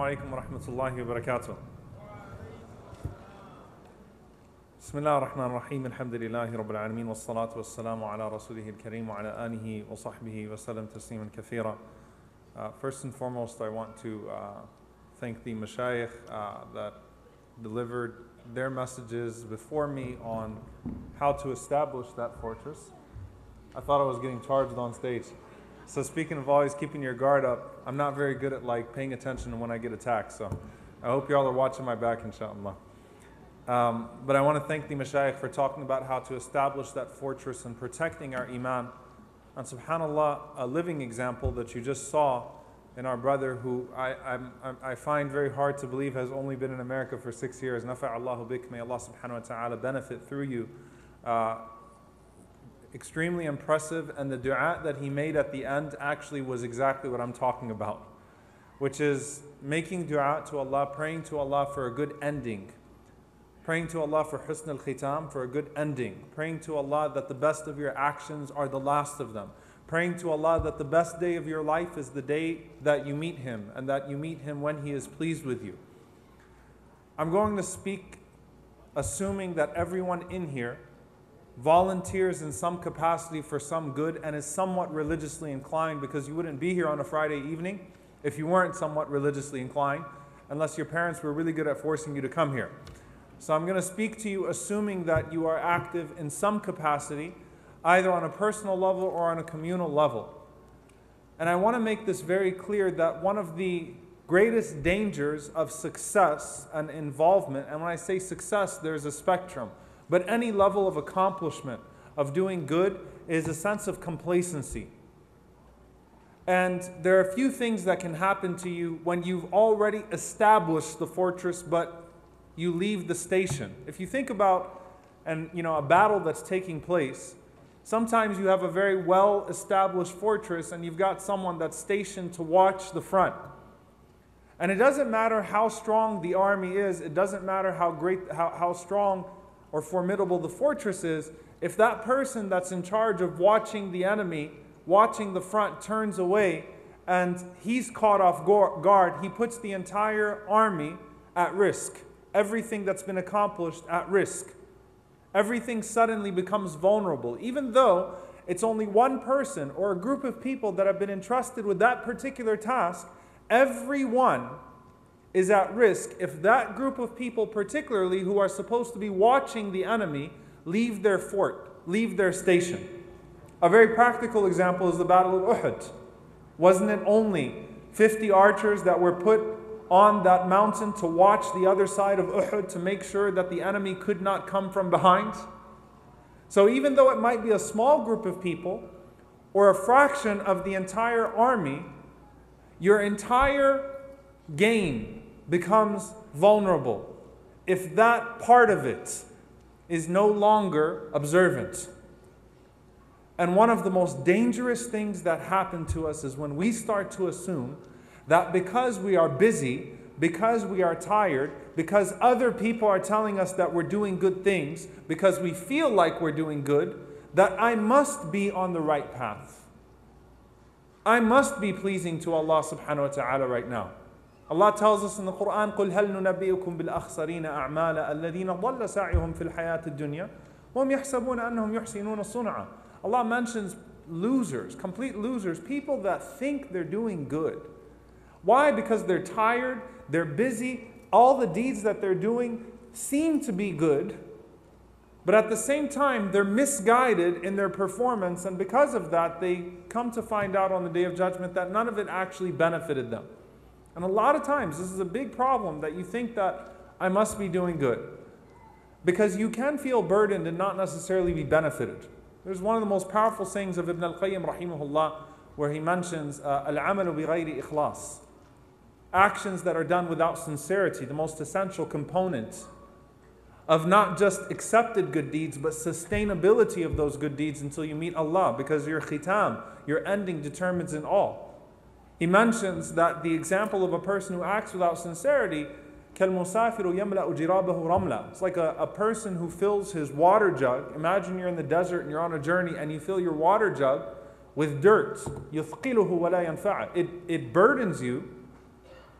alaikum wa rahmatullahi wa barakatuh. Bismillah ar-Rahman ar-Rahim. Alhamdulillahi Rabbil Alameen. Wa salatu wa salamu ala Rasulihi al-Kareem wa ala alihi wa sahbihi wa sallam tasliman kathira. First and foremost, I want to thank the mashayikh that delivered their messages before me on how to establish that fortress. I thought I was getting charged on stage. So speaking of always keeping your guard up, I'm not very good at paying attention when I get attacked. So I hope y'all are watching my back, inshallah. But I want to thank the mashayikh for talking about how to establish that fortress and protecting our iman. And subhanallah, a living example that you just saw in our brother who I find very hard to believe has only been in America for 6 years. Nafa'allahu bik, may Allah subhanahu wa ta'ala benefit through you. Extremely impressive, and the dua that he made at the end actually was exactly what I'm talking about, which is making dua to Allah, praying to Allah for a good ending, praying to Allah for husn al-khitam, for a good ending, praying to Allah that the best of your actions are the last of them, praying to Allah that the best day of your life is the day that you meet Him, and that you meet Him when He is pleased with you. I'm going to speak assuming that everyone in here volunteers in some capacity for some good and is somewhat religiously inclined, because you wouldn't be here on a Friday evening if you weren't somewhat religiously inclined, unless your parents were really good at forcing you to come here. So I'm going to speak to you assuming that you are active in some capacity, either on a personal level or on a communal level. And I want to make this very clear that one of the greatest dangers of success and involvement, and when I say success, there's a spectrum, but any level of accomplishment, of doing good, is a sense of complacency. And there are a few things that can happen to you when you've already established the fortress, but you leave the station. If you think about a battle that's taking place, sometimes you have a very well-established fortress and you've got someone that's stationed to watch the front. And it doesn't matter how strong the army is, it doesn't matter how strong or formidable the fortress is, if that person that's in charge of watching the enemy, watching the front, turns away and he's caught off guard, he puts the entire army at risk. Everything that's been accomplished at risk. Everything suddenly becomes vulnerable. Even though it's only one person or a group of people that have been entrusted with that particular task, everyone is at risk if that group of people, particularly who are supposed to be watching the enemy, leave their fort, leave their station. A very practical example is the Battle of Uhud. Wasn't it only 50 archers that were put on that mountain to watch the other side of Uhud to make sure that the enemy could not come from behind? So even though it might be a small group of people or a fraction of the entire army, your entire game becomes vulnerable if that part of it is no longer observant. And one of the most dangerous things that happen to us is when we start to assume that because we are busy, because we are tired, because other people are telling us that we're doing good things, because we feel like we're doing good, that I must be on the right path. I must be pleasing to Allah subhanahu wa ta'ala right now. Allah tells us in the Quran, قُلْ هَلْ نُنَبِّئُكُمْ بِالْأَخْسَرِينَ أَعْمَالًا الَّذِينَ ضَلَّ سَعْيُهُمْ فِي الْحَيَاةِ الدُّنْيَا وَهُمْ يَحْسَبُونَ أَنَّهُمْ يُحْسِنُونَ صُنْعًا. Allah mentions losers, complete losers, people that think they're doing good. Why? Because they're tired, they're busy, all the deeds that they're doing seem to be good, but at the same time, they're misguided in their performance, and because of that, they come to find out on the Day of Judgment that none of it actually benefited them. And a lot of times, this is a big problem, that you think that I must be doing good. Because you can feel burdened and not necessarily be benefited. There's one of the most powerful sayings of Ibn al-Qayyim rahimahullah, where he mentions al-amalu bi ghayri ikhlas. Actions that are done without sincerity, the most essential component of not just accepted good deeds, but sustainability of those good deeds until you meet Allah, because your khitam, your ending, determines in all. He mentions that the example of a person who acts without sincerity, كَالْمُسَافِرُ يَمْلَأُ جِرَابَهُ رَمْلًا. It's like a person who fills his water jug. Imagine you're in the desert and you're on a journey and you fill your water jug with dirt. يُثْقِلُهُ وَلَا يَنْفَعُ. It burdens you,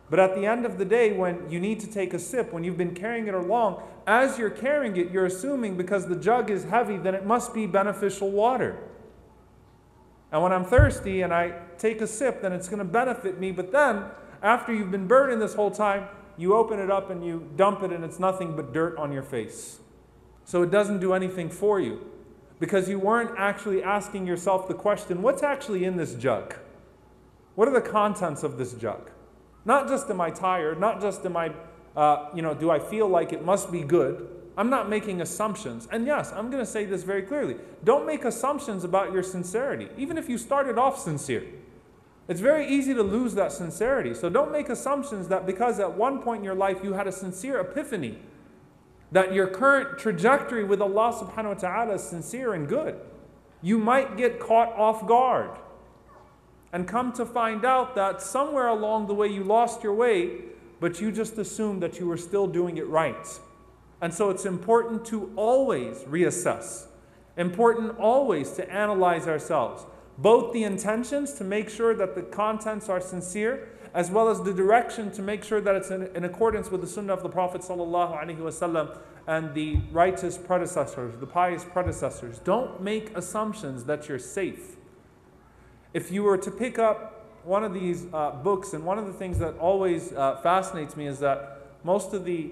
But at the end of the day, when you need to take a sip, when you've been carrying it along, as you're carrying it, you're assuming because the jug is heavy, then it must be beneficial water. And when I'm thirsty and I take a sip, then it's going to benefit me. But then, after you've been burning this whole time, you open it up and you dump it and it's nothing but dirt on your face. So it doesn't do anything for you. Because you weren't actually asking yourself the question, what's actually in this jug? What are the contents of this jug? Not just am I tired, not just am I, do I feel like it must be good? I'm not making assumptions. And yes, I'm going to say this very clearly. Don't make assumptions about your sincerity, even if you started off sincere. It's very easy to lose that sincerity. So don't make assumptions that because at one point in your life you had a sincere epiphany, that your current trajectory with Allah subhanahu wa ta'ala is sincere and good. You might get caught off guard and come to find out that somewhere along the way you lost your way, but you just assumed that you were still doing it right. And so it's important to always reassess, important always to analyze ourselves, both the intentions to make sure that the contents are sincere, as well as the direction to make sure that it's in accordance with the sunnah of the Prophet ﷺ and the righteous predecessors, the pious predecessors. Don't make assumptions that you're safe. If you were to pick up one of these books, and one of the things that always fascinates me is that most of the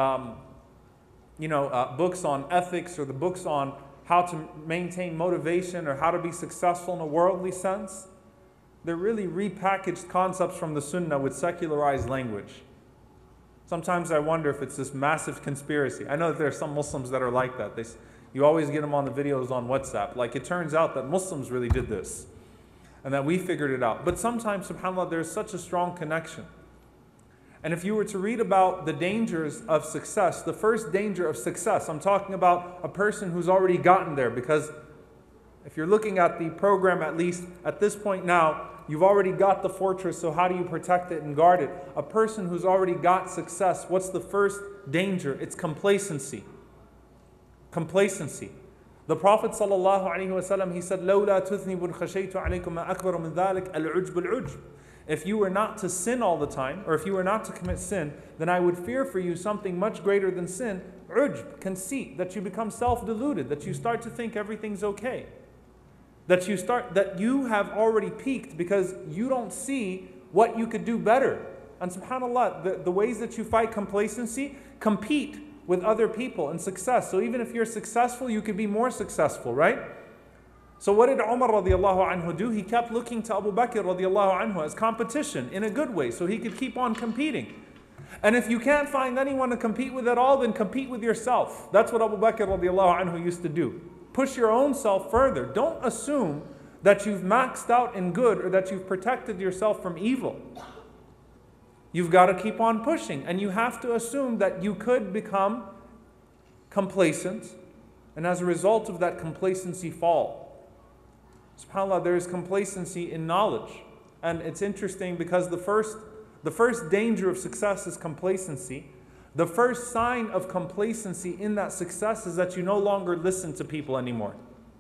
books on ethics or the books on how to maintain motivation or how to be successful in a worldly sense, they're really repackaged concepts from the Sunnah with secularized language. Sometimes I wonder if it's this massive conspiracy. I know that there are some Muslims that are like that. You always get them on the videos on WhatsApp. Like, it turns out that Muslims really did this and that we figured it out. But sometimes, subhanAllah, there's such a strong connection. And if you were to read about the dangers of success, the first danger of success, I'm talking about a person who's already gotten there, because if you're looking at the program, at least at this point now, you've already got the fortress, so how do you protect it and guard it? A person who's already got success, what's the first danger? It's complacency. Complacency. The Prophet ﷺ, he said, لَوْلَا تُذْنِبٌ خَشَيْتُ عَلَيْكُمْ مَا أَكْبَرُ مِنْ ذَلِكَ الْعُجْبُ الْعُجْبُ. If you were not to sin all the time, or if you were not to commit sin, then I would fear for you something much greater than sin, ujb, conceit, that you become self-deluded, that you start to think everything's okay. That you have already peaked because you don't see what you could do better. And subhanAllah, the ways that you fight complacency, compete with other people in success. So even if you're successful, you could be more successful, right? So what did Umar radiallahu anhu do? He kept looking to Abu Bakr radiallahu anhu as competition in a good way, so he could keep on competing. And if you can't find anyone to compete with at all, then compete with yourself. That's what Abu Bakr radiallahu anhu used to do. Push your own self further. Don't assume that you've maxed out in good or that you've protected yourself from evil. You've got to keep on pushing, and you have to assume that you could become complacent, and as a result of that complacency fall. SubhanAllah, there is complacency in knowledge. And it's interesting because the first danger of success is complacency. The first sign of complacency in that success is that you no longer listen to people anymore.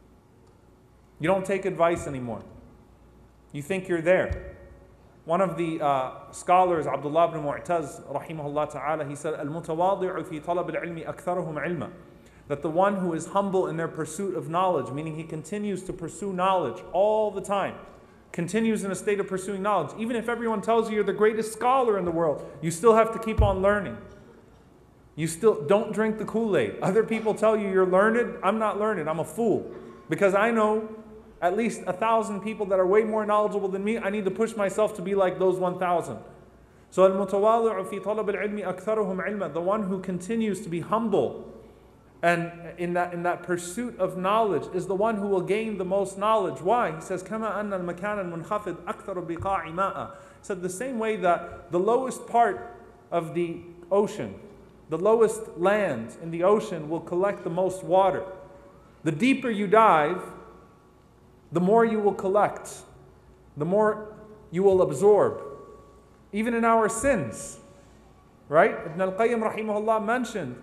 You don't take advice anymore. You think you're there. One of the scholars, Abdullah ibn Mu'taz, rahimahullah ta'ala, he said, "Al-mutawadi'u fi talab al-ilmi aktharuhum ilma." That the one who is humble in their pursuit of knowledge, meaning he continues to pursue knowledge all the time, continues in a state of pursuing knowledge. Even if everyone tells you you're the greatest scholar in the world, you still have to keep on learning. You still don't drink the Kool-Aid. Other people tell you you're learned. I'm not learned. I'm a fool. Because I know at least 1,000 people that are way more knowledgeable than me. I need to push myself to be like those 1,000. So al-mutawadi'u fi talab al-ilmi aktharuhum ilma. The one who continues to be humble and in that pursuit of knowledge is the one who will gain the most knowledge. Why? He says, كَمَا أَنَّ الْمَكَانَ الْمُنْخَفِض أَكْثَرُ بِقَاعِ مَاءً. He said the same way that the lowest part of the ocean, the lowest land in the ocean will collect the most water. The deeper you dive, the more you will collect, the more you will absorb. Even in our sins, right? Ibn al-Qayyim rahimahullah mentioned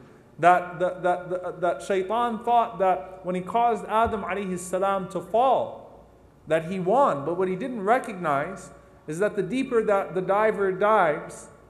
that shaitan thought that when he caused Adam alayhi salam to fall, that he won. But what he didn't recognize is that the deeper that the diver dives,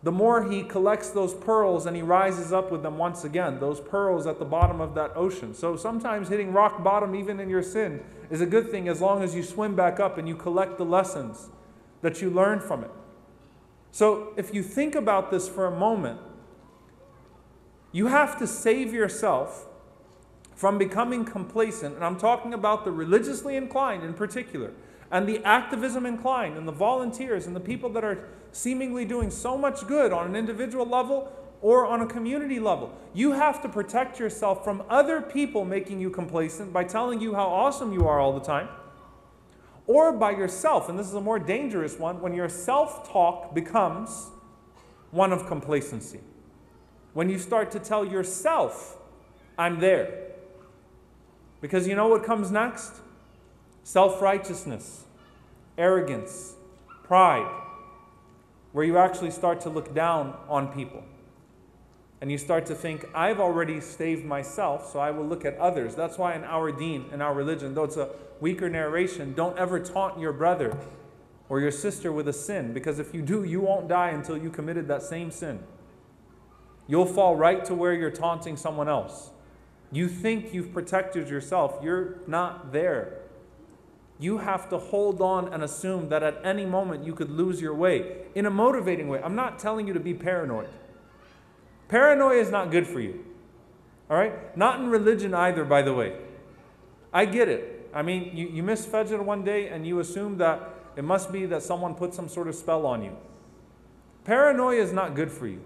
the more he collects those pearls and he rises up with them once again, those pearls at the bottom of that ocean. So sometimes hitting rock bottom even in your sin is a good thing as long as you swim back up and you collect the lessons that you learn from it. So if you think about this for a moment, you have to save yourself from becoming complacent, and I'm talking about the religiously inclined in particular, and the activism inclined, and the volunteers, and the people that are seemingly doing so much good on an individual level or on a community level. You have to protect yourself from other people making you complacent by telling you how awesome you are all the time, or by yourself, and this is a more dangerous one, when your self-talk becomes one of complacency. When you start to tell yourself, I'm there. Because you know what comes next? Self-righteousness, arrogance, pride, where you actually start to look down on people. And you start to think, I've already saved myself, so I will look at others. That's why in our deen, in our religion, though it's a weaker narration, don't ever taunt your brother or your sister with a sin, because if you do, you won't die until you committed that same sin. You'll fall right to where you're taunting someone else. You think you've protected yourself. You're not there. You have to hold on and assume that at any moment you could lose your way in a motivating way. I'm not telling you to be paranoid. Paranoia is not good for you. All right? Not in religion either, by the way. I get it. I mean, you miss Fajr one day and you assume that it must be that someone put some sort of spell on you. Paranoia is not good for you.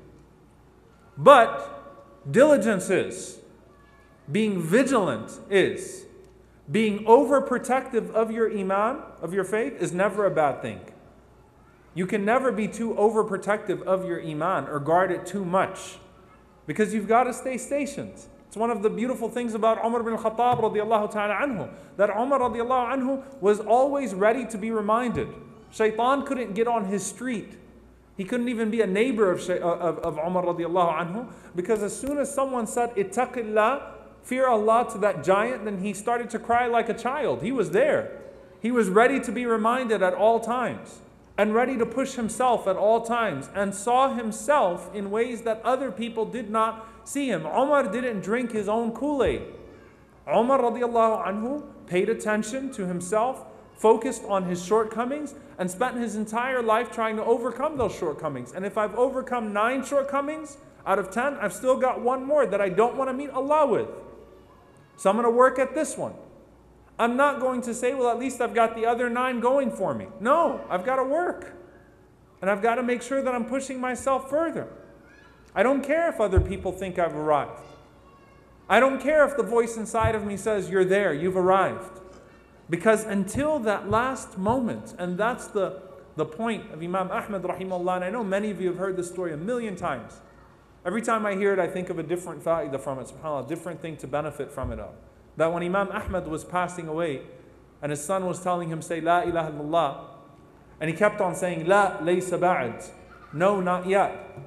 But diligence is. Being vigilant is. Being overprotective of your iman, of your faith, is never a bad thing. You can never be too overprotective of your iman or guard it too much, because you've got to stay stationed. It's one of the beautiful things about Umar bin Khattab radiallahu ta'ala anhu, that Umar radiallahu anhu was always ready to be reminded. Shaitan couldn't get on his street. He couldn't even be a neighbor of Umar radiallahu anhu, because as soon as someone said, ittaqillah, fear Allah, to that giant, then he started to cry like a child. He was there. He was ready to be reminded at all times, and ready to push himself at all times, and saw himself in ways that other people did not see him. Umar didn't drink his own Kool-Aid. Umar radiallahu anhu paid attention to himself, focused on his shortcomings, and spent his entire life trying to overcome those shortcomings. And if I've overcome 9 shortcomings out of 10, I've still got one more that I don't want to meet Allah with. So I'm going to work at this one. I'm not going to say, well, at least I've got the other 9 going for me. No, I've got to work. And I've got to make sure that I'm pushing myself further. I don't care if other people think I've arrived. I don't care if the voice inside of me says, you're there, you've arrived. Because until that last moment, and that's the point of Imam Ahmad rahimahullah, and I know many of you have heard this story a million times. Every time I hear it, I think of a different fa'idah from it, subhanAllah, a different thing to benefit from it of. That when Imam Ahmad was passing away, and his son was telling him, say, La ilaha illallah, and he kept on saying, La laysa ba'd, no, not yet,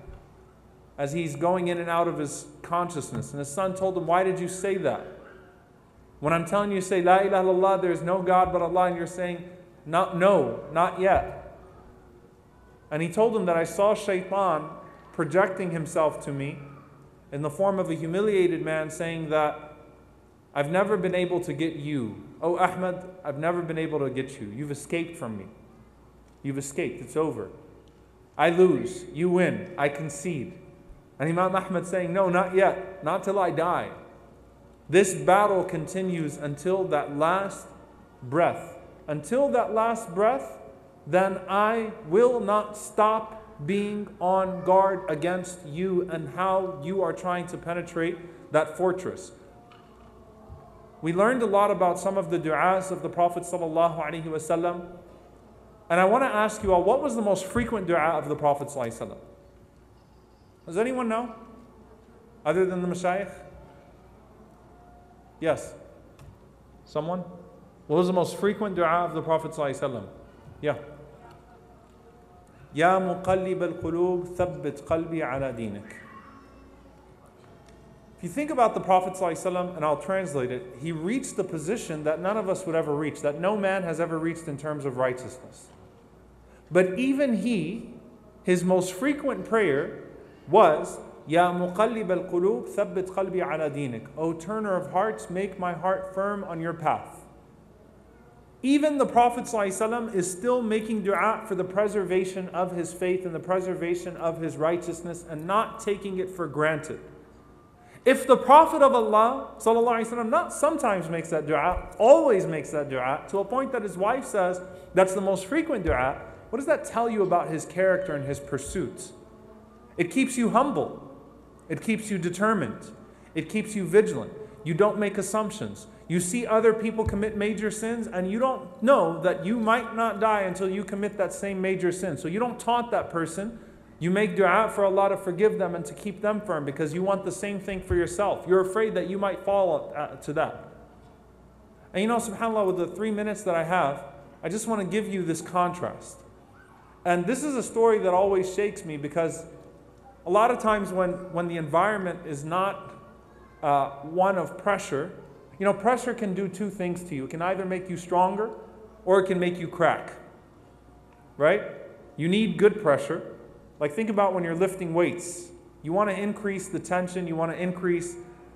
as he's going in and out of his consciousness. And his son told him, why did you say that? When I'm telling you to say, La ilaha illallah, there is no God but Allah, and you're saying, no, not yet. And he told him that I saw Shaitan projecting himself to me in the form of a humiliated man, saying that I've never been able to get you. Oh Ahmad, I've never been able to get you. You've escaped from me. You've escaped. It's over. I lose. You win. I concede. And Imam Ahmad saying, no, not yet. Not till I die. This battle continues until that last breath. Until that last breath, then I will not stop being on guard against you and how you are trying to penetrate that fortress. We learned a lot about some of the du'as of the Prophet ﷺ. And I want to ask you all, what was the most frequent du'a of the Prophet ﷺ? Does anyone know? Other than the mashayikh? Yes. Someone? What was the most frequent du'a of the Prophet ﷺ? Yeah. Ya muqallib al-qulub, thabbit qalbi ala dinik. If you think about the Prophet ﷺ, and I'll translate it, he reached the position that none of us would ever reach, that no man has ever reached in terms of righteousness. But even he his most frequent prayer was, Ya muqallib al-qulub, thabbit qalbi ala dinik. O turner of hearts, make my heart firm on your path. Even the Prophet ﷺ is still making dua for the preservation of his faith and the preservation of his righteousness and not taking it for granted. If the Prophet of Allah ﷺ not sometimes makes that dua, always makes that dua, to a point that his wife says that's the most frequent dua, what does that tell you about his character and his pursuits? It keeps you humble. It keeps you determined. It keeps you vigilant. You don't make assumptions. You see other people commit major sins and you don't know that you might not die until you commit that same major sin. So you don't taunt that person. You make dua for Allah to forgive them and to keep them firm because you want the same thing for yourself. You're afraid that you might fall to that. And subhanAllah, with the 3 minutes that I have, I just want to give you this contrast. And this is a story that always shakes me because a lot of times when the environment is not one of pressure, pressure can do two things to you. It can either make you stronger or it can make you crack. Right? You need good pressure. Like think about when you're lifting weights. You want to increase the tension. You want to increase,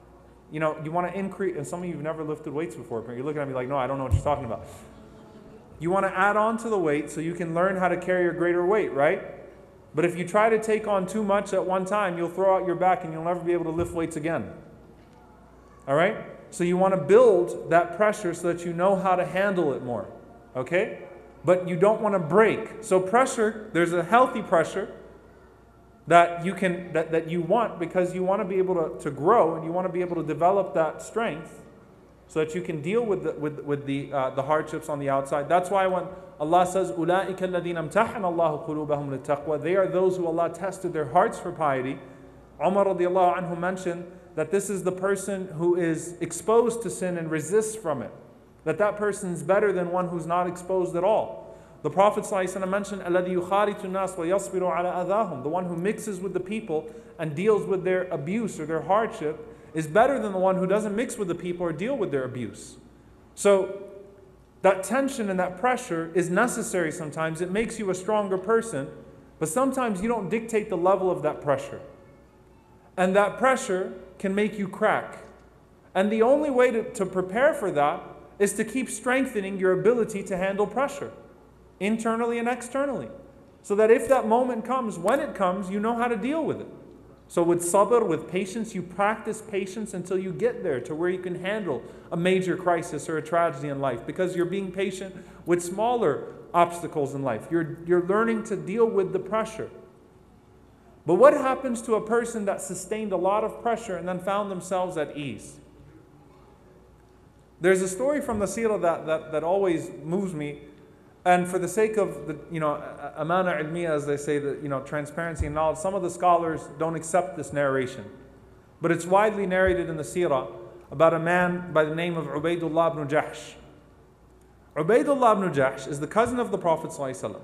and some of you have never lifted weights before. But you're looking at me like, no, I don't know what you're talking about. You want to add on to the weight so you can learn how to carry a greater weight, right? But if you try to take on too much at one time, you'll throw out your back and you'll never be able to lift weights again. All right? So you want to build that pressure so that you know how to handle it more. Okay? But you don't want to break. So pressure, there's a healthy pressure that you want because you want to be able to grow and you want to be able to develop that strength so that you can deal with the hardships on the outside. That's why when Allah says, أُولَٰئِكَ الَّذِينَ امْتَحَنَ اللَّهُ قُلُوبَهُمْ لِلتَّقْوَى, they are those who Allah tested their hearts for piety. Umar radiallahu anhu mentioned that this is the person who is exposed to sin and resists from it. That person's better than one who's not exposed at all. The Prophet ﷺ mentioned, الَّذِي يُخَالِطُ النَّاسِ وَيَصْبِرُ عَلَىٰ أَذَاهُمْ, the one who mixes with the people and deals with their abuse or their hardship is better than the one who doesn't mix with the people or deal with their abuse. So that tension and that pressure is necessary sometimes. It makes you a stronger person, but sometimes you don't dictate the level of that pressure. And that pressure can make you crack. And the only way to prepare for that is to keep strengthening your ability to handle pressure, internally and externally. So that if that moment comes, when it comes, you know how to deal with it. So with sabr, with patience, you practice patience until you get there to where you can handle a major crisis or a tragedy in life, because you're being patient with smaller obstacles in life. You're learning to deal with the pressure. But what happens to a person that sustained a lot of pressure and then found themselves at ease? There's a story from the seerah that always moves me. And for the sake of the amana ilmiya, as they say, the transparency and knowledge, some of the scholars don't accept this narration. But it's widely narrated in the seerah about a man by the name of Ubaydullah ibn Jahsh. Ubaydullah ibn Jahsh is the cousin of the Prophet ﷺ.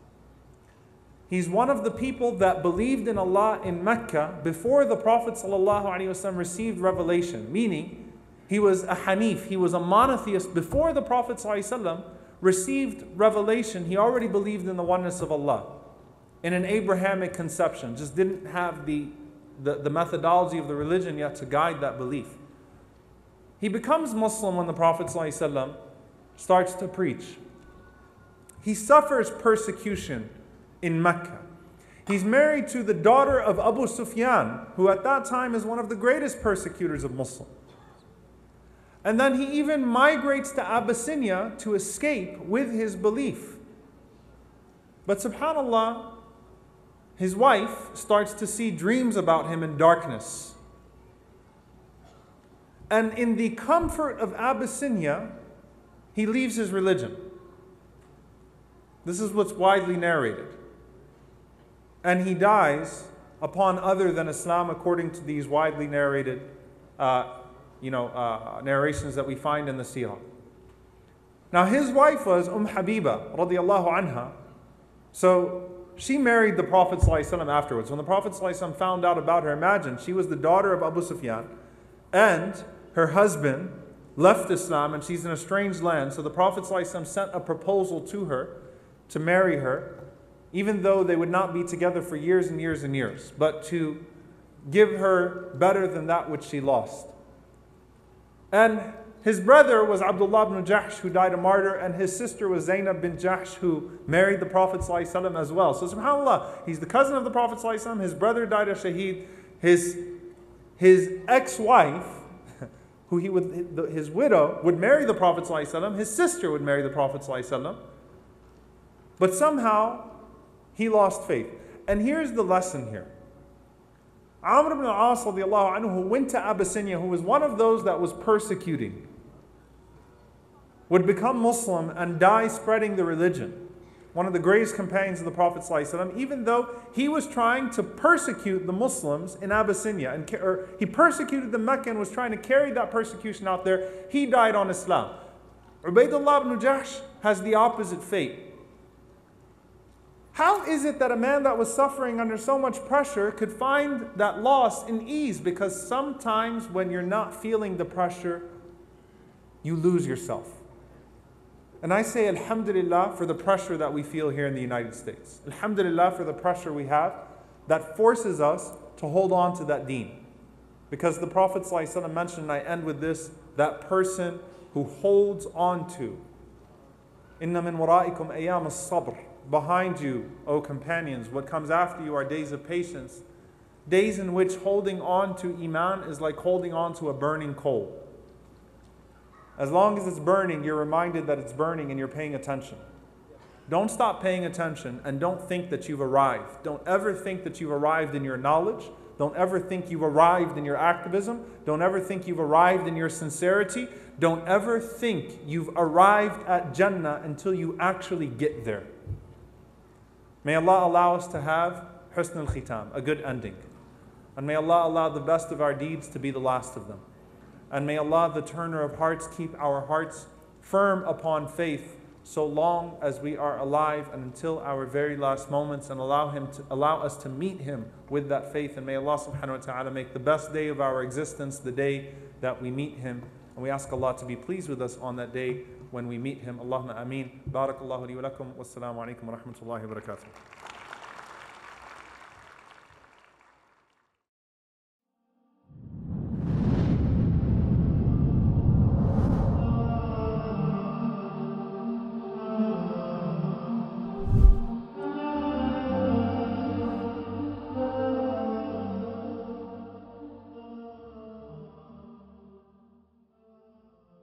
He's one of the people that believed in Allah in Mecca before the Prophet ﷺ received revelation. Meaning, he was a Hanif, he was a monotheist before the Prophet ﷺ received revelation. He already believed in the oneness of Allah in an Abrahamic conception, just didn't have the methodology of the religion yet to guide that belief. He becomes Muslim when the Prophet ﷺ starts to preach. He suffers persecution in Mecca. He's married to the daughter of Abu Sufyan, who at that time is one of the greatest persecutors of Muslims. And then he even migrates to Abyssinia to escape with his belief. But subhanAllah, his wife starts to see dreams about him in darkness. And in the comfort of Abyssinia, he leaves his religion. This is what's widely narrated. And he dies upon other than Islam, according to these widely narrated narrations that we find in the seerah. Now his wife was Habiba radiallahu anha. So she married the Prophet ﷺ afterwards. When the Prophet ﷺ found out about her, imagine, she was the daughter of Abu Sufyan and her husband left Islam and she's in a strange land. So the Prophet ﷺ sent a proposal to her to marry her. even though they would not be together for years and years and years, but to give her better than that which she lost. And his brother was Abdullah ibn Jahsh, who died a martyr, and his sister was Zainab bin Jahsh, who married the Prophet ﷺ as well. So subhanAllah, he's the cousin of the Prophet ﷺ, his brother died a shaheed, his ex-wife, his widow, would marry the Prophet ﷺ, his sister would marry the Prophet ﷺ, but somehow he lost faith. And here's the lesson here. Amr ibn al-As radiallahu anhu, who went to Abyssinia, who was one of those that was persecuting, would become Muslim and die spreading the religion. One of the greatest companions of the Prophet ﷺ, even though he was trying to persecute the Muslims in Abyssinia, or he persecuted the Mecca and was trying to carry that persecution out there, he died on Islam. Ubaydullah ibn Jahsh has the opposite fate. How is it that a man that was suffering under so much pressure could find that loss in ease? Because sometimes when you're not feeling the pressure, you lose yourself. And I say alhamdulillah for the pressure that we feel here in the United States. Alhamdulillah for the pressure we have that forces us to hold on to that deen. Because the Prophet ﷺ mentioned, and I end with this, that person who holds on to inna min waraikum ayyam as-sabr. Behind you, O companions, what comes after you are days of patience. Days in which holding on to Iman is like holding on to a burning coal. As long as it's burning, you're reminded that it's burning and you're paying attention. Don't stop paying attention and don't think that you've arrived. Don't ever think that you've arrived in your knowledge. Don't ever think you've arrived in your activism. Don't ever think you've arrived in your sincerity. Don't ever think you've arrived at Jannah until you actually get there. May Allah allow us to have husn al-khitam, a good ending. And may Allah allow the best of our deeds to be the last of them. And may Allah, the turner of hearts, keep our hearts firm upon faith so long as we are alive and until our very last moments, and allow us to meet Him with that faith. And may Allah subhanahu wa ta'ala make the best day of our existence the day that we meet Him. And we ask Allah to be pleased with us on that day when we meet Him. Allahumma ameen. Barakallahu li wa lakum. Wassalamu alaikum wa rahmatullahi wa barakatuh.